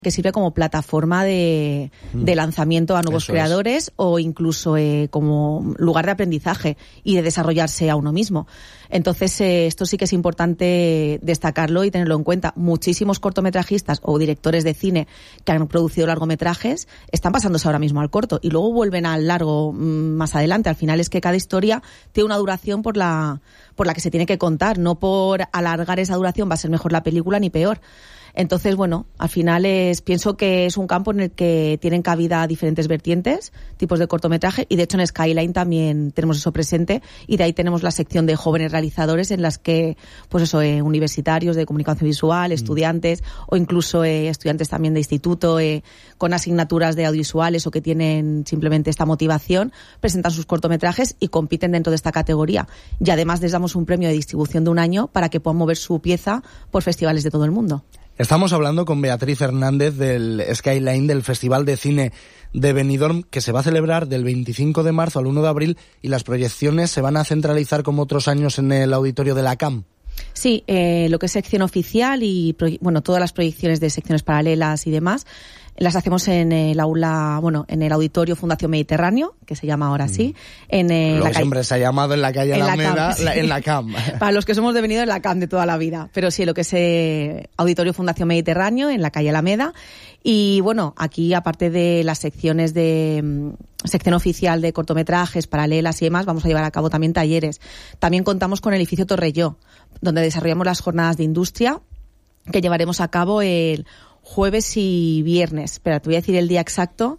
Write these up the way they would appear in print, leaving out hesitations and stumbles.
que sirve como plataforma de lanzamiento a nuevos creadores o incluso como lugar de aprendizaje y de desarrollarse a uno mismo. Entonces, esto sí que es importante destacarlo y tenerlo en cuenta. Muchísimos cortometrajistas o directores de cine que han producido largometrajes están pasándose ahora mismo al corto y luego vuelven al largo más adelante. Al final es que cada historia tiene una duración por la que se tiene que contar, no por alargar esa duración va a ser mejor la película ni peor. Entonces, bueno, al final pienso que es un campo en el que tienen cabida diferentes vertientes, tipos de cortometraje, y de hecho en Skyline también tenemos eso presente, y de ahí tenemos la sección de jóvenes realizadores en las que, pues eso, universitarios de comunicación visual, estudiantes, o incluso estudiantes también de instituto, con asignaturas de audiovisuales o que tienen simplemente esta motivación, presentan sus cortometrajes y compiten dentro de esta categoría. Y además les damos un premio de distribución de 1 año para que puedan mover su pieza por festivales de todo el mundo. Estamos hablando con Beatriz Hernández del Skyline, del Festival de Cine de Benidorm, que se va a celebrar del 25 de marzo al 1 de abril y las proyecciones se van a centralizar como otros años en el auditorio de la CAM. Sí, lo que es sección oficial y todas las proyecciones de secciones paralelas y demás las hacemos en el aula, en el auditorio Fundación Mediterráneo, que se llama ahora así, siempre se ha llamado en la calle Alameda, en la CAM. Para los que somos de Benidorm, en la CAM de toda la vida. Pero sí, lo que es auditorio Fundación Mediterráneo, en la calle Alameda. Y bueno, aquí aparte de las secciones de sección oficial de cortometrajes, paralelas y demás, vamos a llevar a cabo también talleres. También contamos con el edificio Torrelló, donde desarrollamos las jornadas de industria que llevaremos a cabo el jueves y viernes. Espera, te voy a decir el día exacto.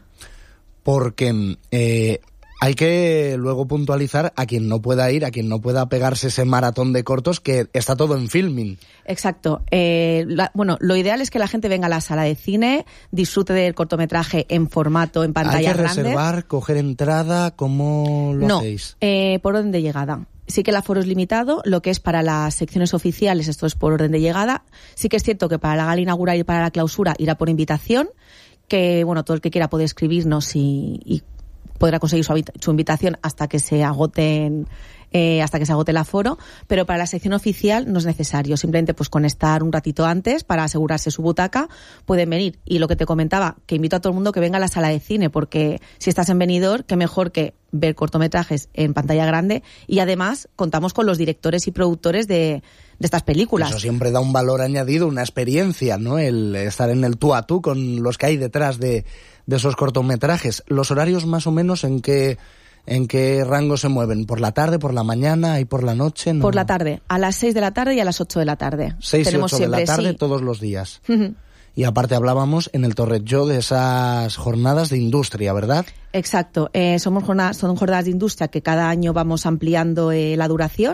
Porque hay que luego puntualizar a quien no pueda ir, a quien no pueda pegarse ese maratón de cortos, que está todo en Filmin. Exacto. Lo ideal es que la gente venga a la sala de cine, disfrute del cortometraje en formato, en pantalla grande. ¿Hay que reservar, coger entrada? ¿Cómo lo hacéis? Por orden de llegada. Sí que el aforo es limitado, lo que es para las secciones oficiales, esto es por orden de llegada. Sí que es cierto que para la gala inaugural y para la clausura irá por invitación, que todo el que quiera puede escribirnos y podrá conseguir su invitación hasta que se agote el aforo, pero para la sección oficial no es necesario, simplemente pues con estar un ratito antes para asegurarse su butaca pueden venir. Y lo que te comentaba, que invito a todo el mundo que venga a la sala de cine, porque si estás en Benidorm, qué mejor que ver cortometrajes en pantalla grande, y además contamos con los directores y productores de estas películas. Eso siempre da un valor añadido, una experiencia, ¿no? El estar en el tú a tú con los que hay detrás de esos cortometrajes. ¿Los horarios más o menos en qué rango se mueven? ¿Por la tarde, por la mañana y por la noche? ¿No? Por la tarde, a las 6 de la tarde y a las 8 de la tarde. 6 y 8 de la tarde todos los días. Y aparte hablábamos en el Torrelló de esas jornadas de industria, ¿verdad? Exacto. Son jornadas de industria que cada año vamos ampliando la duración.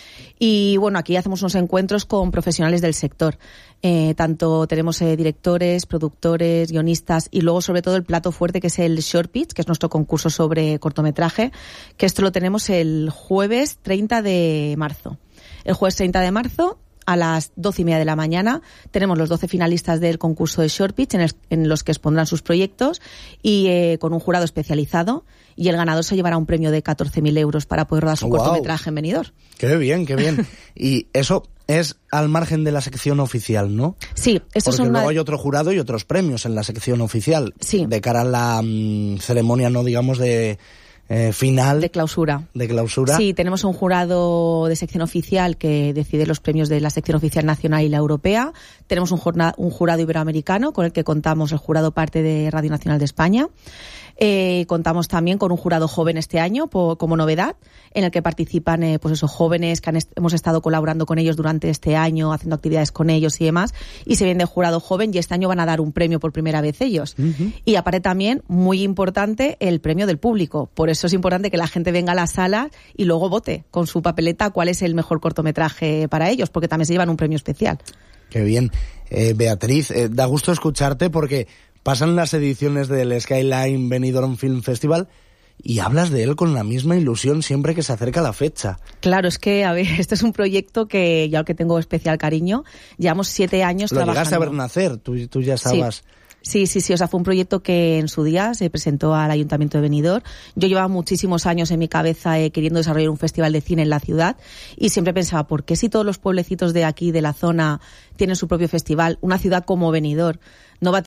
Y aquí hacemos unos encuentros con profesionales del sector. Tanto tenemos directores, productores, guionistas y luego sobre todo el plato fuerte que es el Short Pitch, que es nuestro concurso sobre cortometraje, que esto lo tenemos el jueves 30 de marzo. El jueves 30 de marzo a las 12:30 de la mañana tenemos los 12 finalistas del concurso de Short Pitch en los que expondrán sus proyectos y con un jurado especializado, y el ganador se llevará un premio de 14.000 euros para poder rodar su cortometraje en Benidorm. ¡Qué bien, qué bien! Y eso es al margen de la sección oficial, ¿no? Sí. Porque luego hay otro jurado y otros premios en la sección oficial. Sí. De cara a la ceremonia, no digamos, de final. De clausura. De clausura. Sí, tenemos un jurado de sección oficial que decide los premios de la sección oficial nacional y la europea. Tenemos un jurado iberoamericano con el que contamos, el jurado parte de Radio Nacional de España. Contamos también con un jurado joven este año como novedad, en el que participan jóvenes que hemos estado colaborando con ellos durante este año, haciendo actividades con ellos y demás, y se viene de jurado joven, y este año van a dar un premio por primera vez ellos. Y aparte también, muy importante, el premio del público. Por eso es importante que la gente venga a la sala y luego vote con su papeleta cuál es el mejor cortometraje para ellos, porque también se llevan un premio especial. Qué bien. Beatriz, da gusto escucharte porque pasan las ediciones del Skyline Benidorm Film Festival y hablas de él con la misma ilusión siempre que se acerca la fecha. Claro, es que, este es un proyecto que yo al que tengo especial cariño. Llevamos 7 años trabajando. Lo llegaste a ver nacer, tú ya estabas... Sí, fue un proyecto que en su día se presentó al Ayuntamiento de Benidorm. Yo llevaba muchísimos años en mi cabeza queriendo desarrollar un festival de cine en la ciudad, y siempre pensaba, ¿por qué si todos los pueblecitos de aquí, de la zona, tienen su propio festival? Una ciudad como Benidorm no va